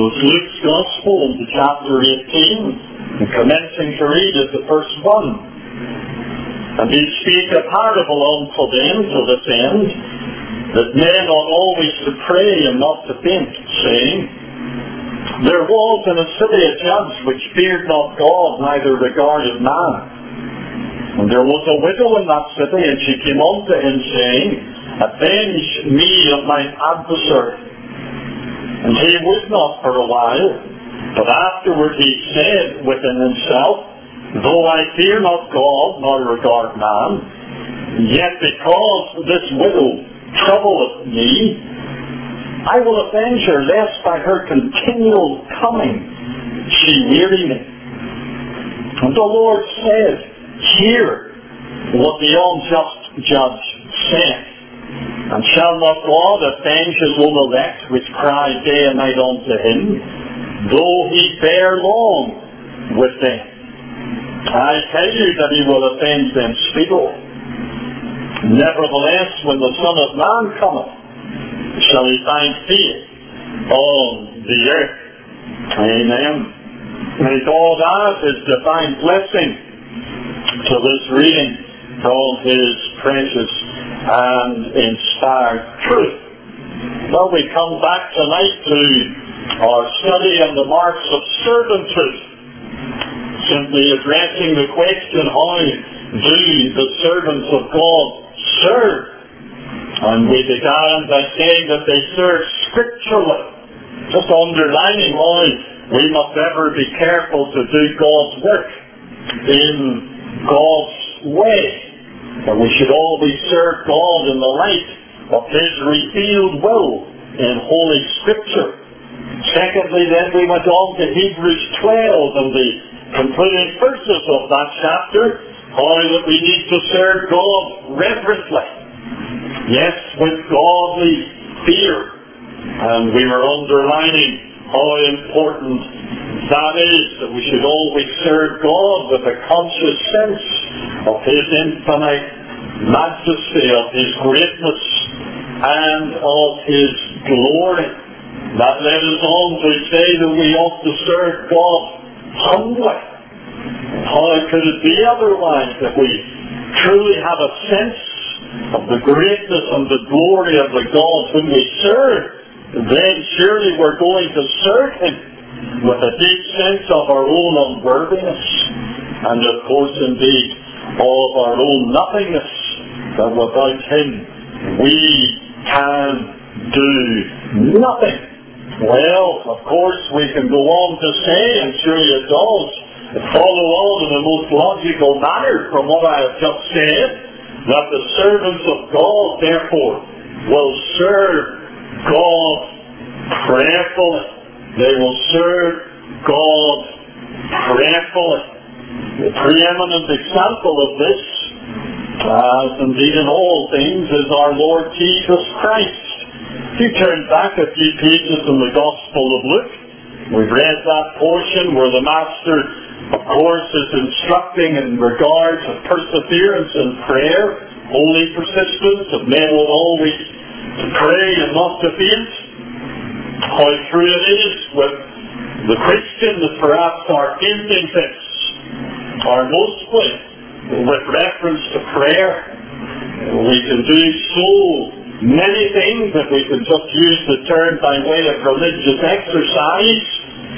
was Luke's Gospel into chapter 18, and commencing to read at the first one. And he spake a parable unto them to this end, that men ought always to pray and not to faint, saying, There was in a city a judge which feared not God, neither regarded man. And there was a widow in that city, and she came unto him, saying, Avenge me of mine adversary. And he would not for a while, but afterward he said within himself, Though I fear not God, nor regard man, yet because this widow troubleth me, I will avenge her, lest by her continual coming she weary me. And the Lord said, Hear what the unjust judge saith. And shall not God avenge his own elect, which cry day and night unto him, though he bear long with them? I tell you that he will avenge them speedily. Nevertheless, when the Son of Man cometh, shall he find faith on the earth. Amen. May God add his divine blessing to this reading from his precious and inspired truth. Well, we come back tonight to our study on the marks of servanthood, simply addressing the question, how do the servants of God serve? And we began by saying that they serve scripturally, just underlining how we must ever be careful to do God's work in God's way. And we should always serve God in the light of his revealed will in Holy Scripture. Secondly, then we went on to Hebrews 12 and the concluding verses of that chapter, how that we need to serve God reverently. Yes, with godly fear. And we were underlining how important that is, that we should always serve God with a conscious sense of his infinite majesty, of his greatness, and of his glory. That led us on to say that we ought to serve God humbly. How could it be otherwise if we truly have a sense of the greatness and the glory of the God whom we serve? Then surely we're going to serve him with a deep sense of our own unworthiness, and of course indeed of our own nothingness, that without him we can do nothing. Well, of course we can go on to say, and surely it does, follow on in the most logical manner from what I have just said, that the servants of God therefore will serve God prayerfully. They will serve God prayerfully. The preeminent example of this, as indeed in all things, is our Lord Jesus Christ. If you turn back a few pages in the Gospel of Luke, we've read that portion where the Master, of course, is instructing in regards of perseverance in prayer, holy persistence, that men will always to pray and not to faint. How true it is with the Christian that perhaps our fainting-fits are mostly with reference to prayer. We can do so many things that we can just use the term by way of religious exercise,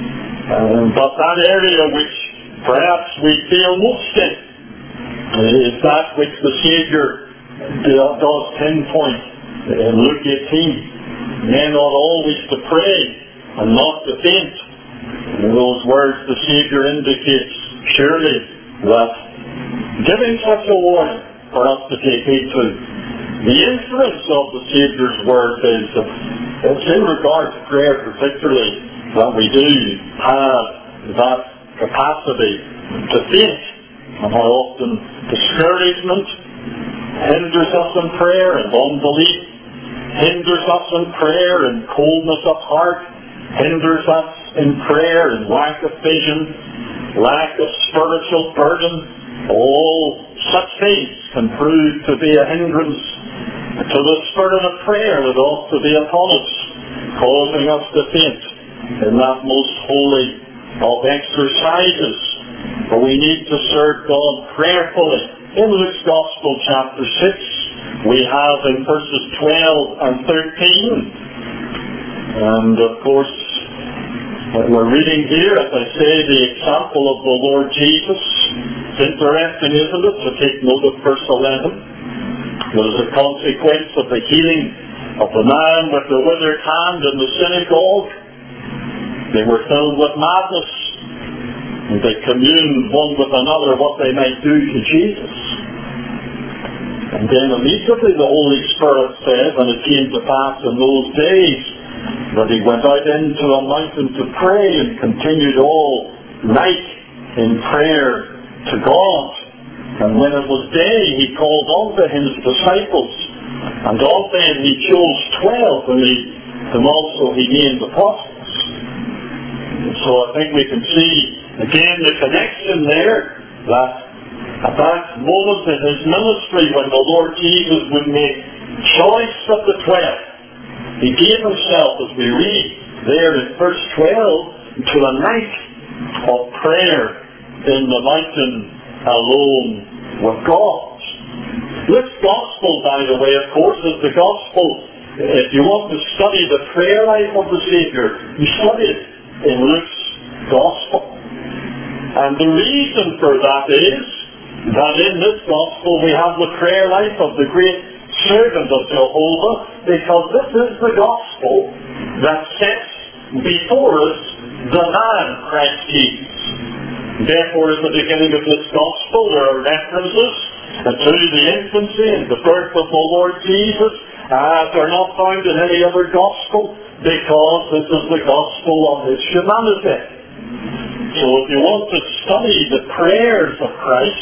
but that area which perhaps we feel most in is that which the Saviour does pinpoint in Luke 18. Men ought always to pray and not to faint. In those words the Saviour indicates surely that giving such a warning for us to take heed to. The inference of the Saviour's word is that it's in regard to prayer particularly that we do have that capacity to faint, and how often discouragement hinders us in prayer, and unbelief hinders us in prayer, and coldness of heart hinders us in prayer, and lack of vision, lack of spiritual burden. All such things can prove to be a hindrance to the spirit of prayer that ought to be upon us, causing us to faint. in that most holy of exercises. But we need to serve God prayerfully. In Luke's Gospel, chapter 6, we have in verses 12 and 13. And of course, we're reading here, as I say, the example of the Lord Jesus. It's interesting, isn't it, to take note of verse 11. There was a consequence of the healing of the man with the withered hand in the synagogue. They were filled with madness, and they communed one with another what they might do to Jesus. And then immediately the Holy Spirit said, and it came to pass in those days, that he went out into a mountain to pray and continued all night in prayer to God. And when it was day, he called unto his disciples, and of them he chose 12, and them also he named apostles. So I think we can see again the connection there, that at that moment in his ministry when the Lord Jesus would make choice of the 12, he gave himself, as we read there in verse 12, to a night of prayer in the mountain alone with God. Luke's Gospel, by the way, of course, is the Gospel. If you want to study the prayer life of the Savior, you study it in Luke's Gospel. And the reason for that is that in this Gospel we have the prayer life of the great servant of Jehovah, because this is the Gospel that sets before us the man Christ Jesus. Therefore, at the beginning of this Gospel, there are references to the infancy and the birth of the Lord Jesus, as are not found in any other Gospel, because this is the Gospel of his humanity. So if you want to study the prayers of Christ,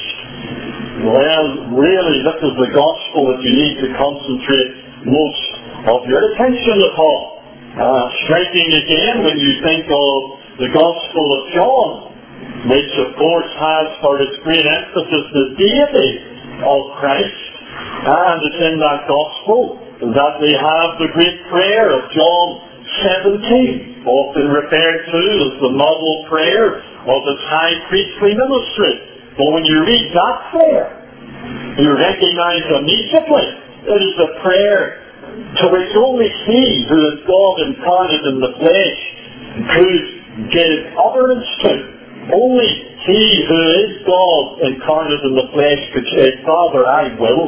well, really, this is the Gospel that you need to concentrate most of your attention upon. Striking again when you think of the Gospel of John, which of course has for its great emphasis the deity of Christ, and it's in that Gospel that we have the great prayer of John 17, often referred to as the model prayer of his high priestly ministry. But when you read that prayer, you recognize immediately it is a prayer to which only he who is God incarnate in the flesh could give utterance to. Only he who is God incarnate in the flesh could say, Father, I will,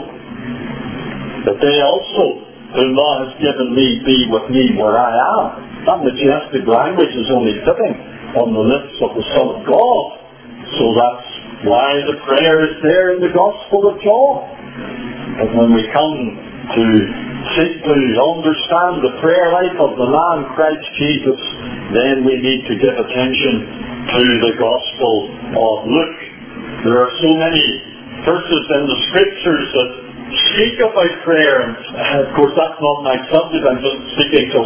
that they also, whom thou hast given me, be with me where I am. That majestic language is only fitting on the lips of the Son of God. So that's why the prayer is there in the Gospel of John. And when we come to seek to understand the prayer life of the man Christ Jesus, then we need to give attention to the Gospel of Luke. There are so many verses in the Scriptures that speak about prayer, and of course that's not my subject. I'm just seeking to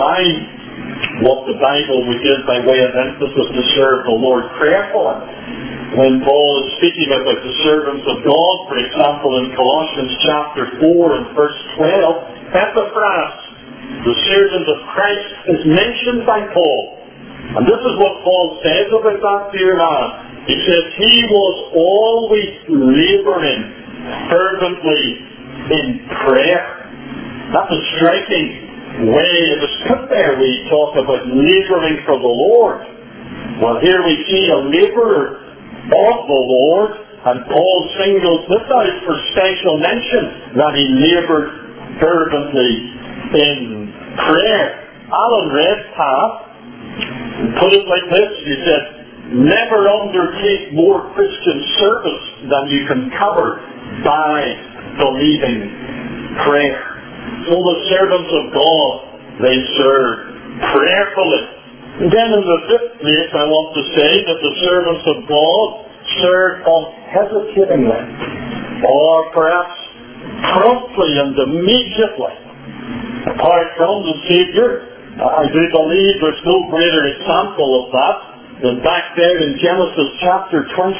underline what the Bible would give by way of emphasis to serve the Lord prayerfully. When Paul is speaking about the servants of God, for example, in Colossians chapter 4 and verse 12, Epaphras, the servant of Christ, is mentioned by Paul. And this is what Paul says about that dear man. He says, he was always laboring fervently in prayer. That's a striking way it is put there. We talk about laboring for the Lord. Well, here we see a laborer of the Lord, and Paul singles this out for special mention, that he labored fervently in prayer. Alan Redpath put it like this. He said, never undertake more Christian service than you can cover by believing prayer. So the servants of God, they serve prayerfully. And then in the fifth place, I want to say that the servants of God serve unhesitatingly, or perhaps promptly and immediately. Apart from the Savior, I do believe there's no greater example of that than back there in Genesis chapter 22.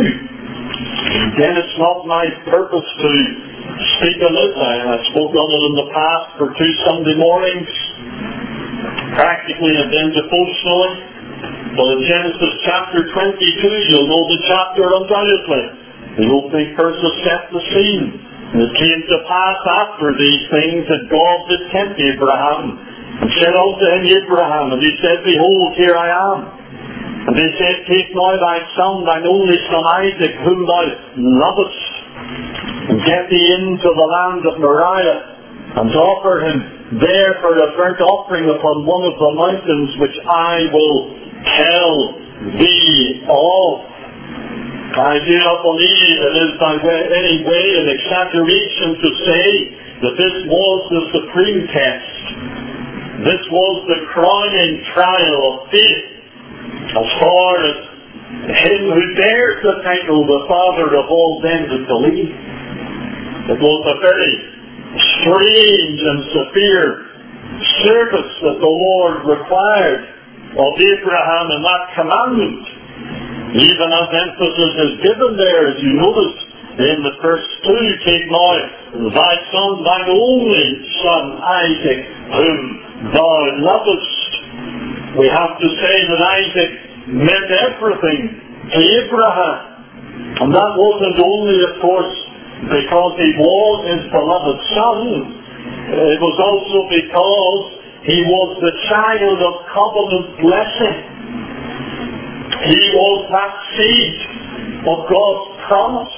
Again, it's not my purpose to speak on it. I spoke on it in the past for 2 Sunday mornings. practically and then devotionally. But in Genesis chapter 22, you'll know the chapter undoubtedly. The opening verses set the scene. And it came to pass after these things that God did tempt Abraham, and said unto him, Abraham, and he said, Behold, here I am. And he said, Take now thy son, thine only son Isaac, whom thou lovest, and get thee into the land of Moriah, and offer him there for a burnt offering upon one of the mountains which I will tell thee of. I do not believe it is by any way an exaggeration to say that this was the supreme test. This was the crowning trial of faith as far as him who bears the title, the Father of all them that believe. It was a very strange and severe service that the Lord required of Abraham in that commandment. Even as emphasis is given there, as you notice in the verse 2, Take now thy son, thine only son Isaac, whom thou lovest. We have to say that Isaac meant everything to Abraham. And that wasn't only, of course, because he was his beloved son. It was also because he was the child of covenant blessing. He was that seed of God's promise.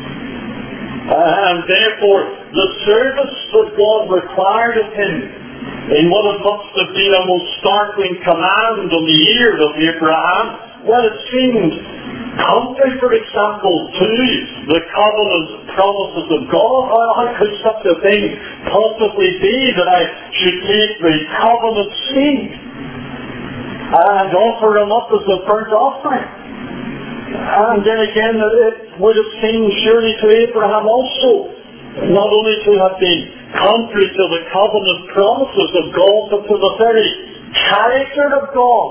And therefore, the service that God required of him in what it must have been a most startling command on the ear of Abraham, well, it seemed contrary, for example, to the covenant promises of God. How could such a thing possibly be that I should take the covenant seed and offer him up as a burnt offering? And then again, it would have seemed surely to Abraham also, not only to have been contrary to the covenant promises of God, but to the very character of God.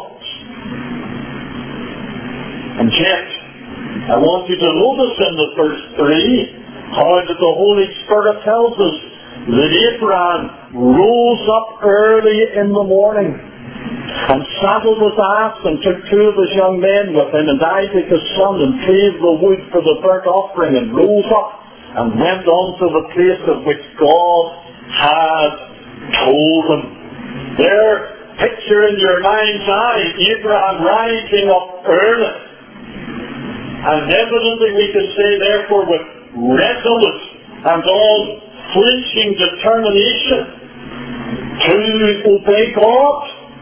And yet, I want you to notice in the verse 3 how that the Holy Spirit tells us that Abraham rose up early in the morning and saddled his ass and took two of his young men with him and Isaac his son and clave the wood for the burnt offering and rose up and went on to the place of which God had told him. There, picture in your mind's eye Abraham rising up early. And evidently we can say therefore with resolute and unflinching determination to obey God,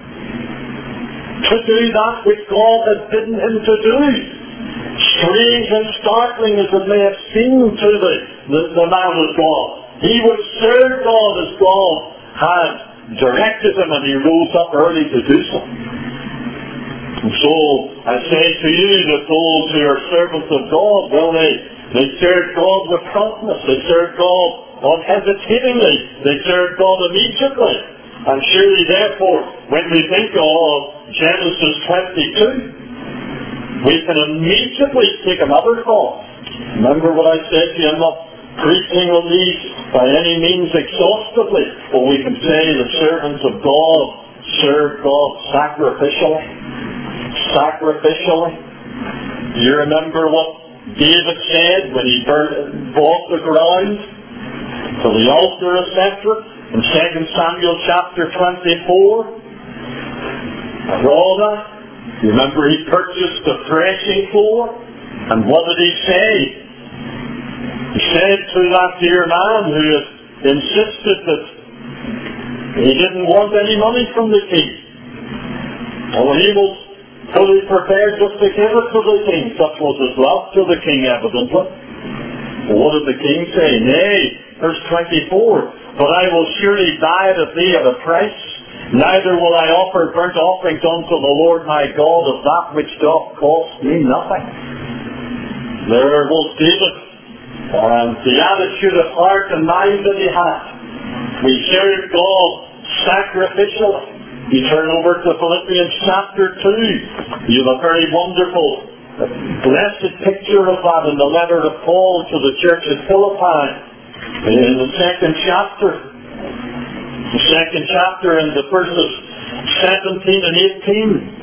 to do that which God had bidden him to do. Strange and startling as it may have seemed to the man of God, he would serve God as God had directed him, and he rose up early to do so. And so I say to you that those who are servants of God, well, they serve God with promptness, they serve God unhesitatingly, they serve God immediately. And surely therefore, when we think of Genesis 22, we can immediately take another thought. Remember what I said to you, I'm not preaching on these by any means exhaustively, but we can say the servants of God serve God sacrificially. Do you remember what David said when he bought the ground for the altar, etc.? In 2 Samuel chapter 24, Rhoda, you remember he purchased the threshing floor, and what did he say? He said to that dear man who had insisted that he didn't want any money from the king. Well, he was fully prepared just to give it to the king. Such was his love to the king, evidently. Well, what did the king say? Nay, verse 24, but I will surely buy it of thee at a price, neither will I offer burnt offerings unto the Lord my God of that which doth cost me nothing. There was David, and the attitude of heart and mind that he had. We serve God sacrificially. You turn over to Philippians chapter 2. You have a very wonderful, blessed picture of that in the letter of Paul to the church at Philippi. In the second chapter in the verses 17 and 18.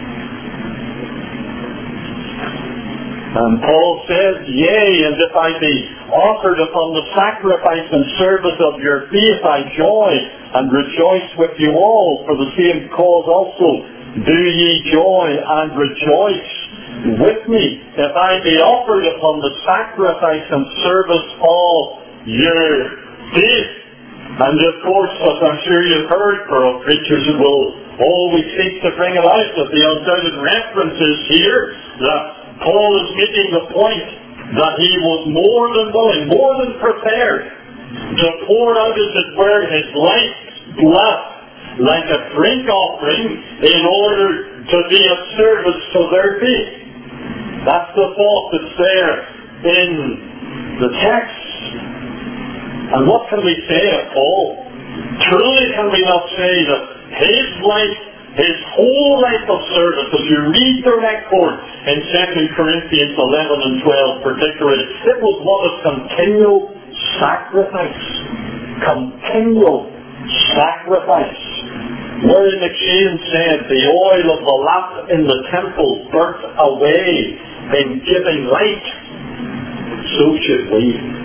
And Paul says, yea, and if I be offered upon the sacrifice and service of your faith, I joy and rejoice with you all. For the same cause also do ye joy and rejoice with me. If I be offered upon the sacrifice and service of your faith. And of course, as I'm sure you've heard, for preachers who will always seek to bring it out, that the undoubted references here that Paul is making the point that he was more than willing, more than prepared to pour out, as it were, his life's blood like a drink offering in order to be of service to their faith. That's the thought that's there in the text. And what can we say of Paul? Truly can we not say that his life, his whole life of service, as you read the record in 2 Corinthians 11 and 12 particularly, it was one of continual sacrifice. Continual sacrifice. Murray McCheyne said, the oil of the lamp in the temple burnt away in giving light. So should we.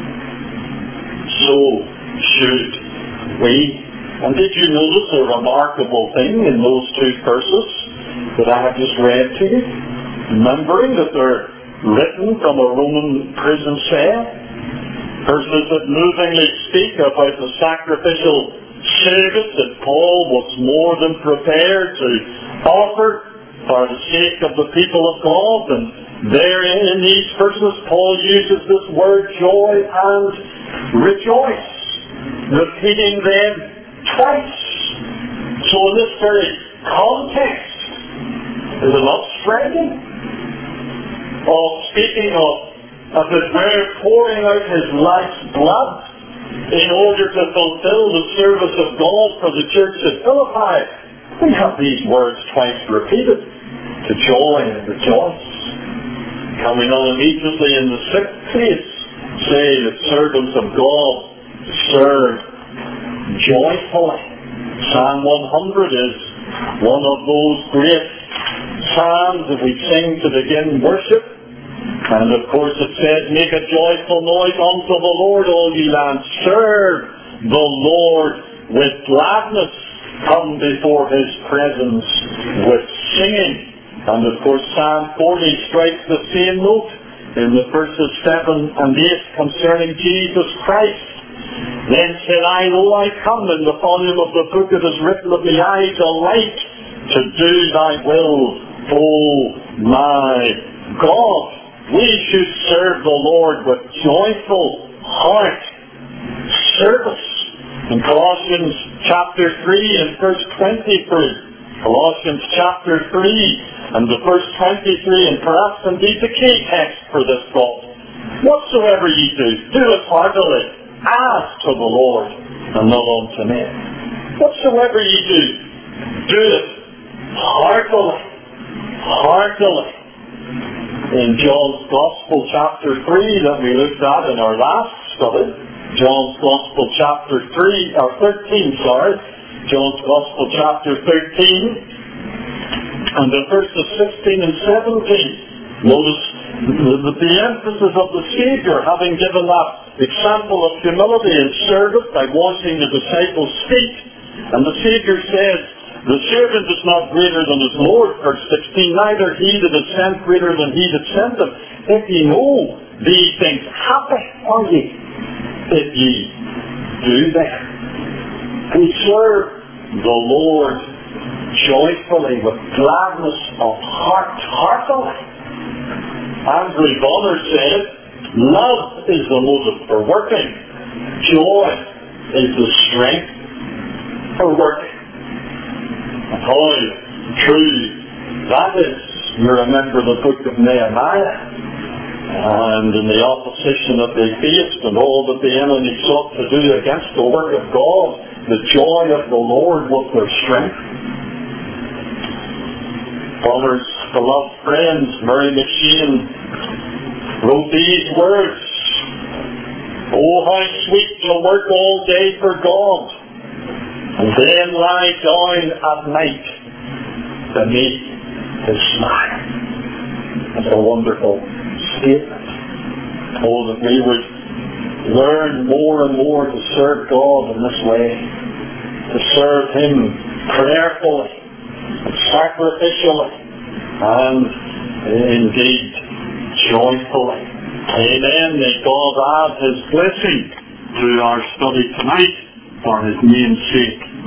So should we. And did you notice a remarkable thing in those two verses that I have just read to you? Remembering that they're written from a Roman prison cell. Verses that movingly speak about the sacrificial service that Paul was more than prepared to offer for the sake of the people of God. And there in these verses, Paul uses this word joy and rejoice, repeating them twice. So in this very context, is it not striking? Of speaking of the word pouring out his life's blood in order to fulfill the service of God for the church at Philippi. We have these words twice repeated, to joy and rejoice. Can we not immediately in the sixth place say that servants of God serve joyfully? Psalm 100 is one of those great psalms that we sing to begin worship. And of course it says, make a joyful noise unto the Lord, all ye lands. Serve the Lord with gladness. Come before his presence with singing. And of course Psalm 40 strikes the same note in the verses 7 and 8 concerning Jesus Christ. Then said I, lo, I come, in the volume of the book it is written of me, I delight to do thy will, O my God. We should serve the Lord with joyful heart service. In Colossians chapter 3 and verse 23, Colossians chapter 3 and the verse 23, and perhaps indeed the key text for this thought. Whatsoever ye do it heartily, as to the Lord, and not unto men. Whatsoever ye do it heartily. Heartily. In John's Gospel chapter 3 that we looked at in our last study, John's Gospel chapter 13, John's Gospel chapter 13, and the verses 16 and 17. Notice the emphasis of the Savior having given that example of humility and service by washing the disciples' feet. And the Savior says, the servant is not greater than his Lord, verse 16, neither he that is sent greater than he that sent him. If ye know these things, happy are ye if ye do them. We serve the Lord joyfully, with gladness of heart, heartily. Andrew Bonner said, love is the motive for working. Joy is the strength for working. And how true that is. You remember the book of Nehemiah, and in the opposition that they faced and all that the enemy sought to do against the work of God, the joy of the Lord was their strength. Bonner's beloved friend, Murray McCheyne, wrote these words, oh, how sweet to work all day for God, and then lie down at night beneath his smile. That's a wonderful statement. Oh, that we would learn more and more to serve God in this way, to serve Him prayerfully, sacrificially, and indeed joyfully. Amen. May God add His blessing to our study tonight for His name's sake.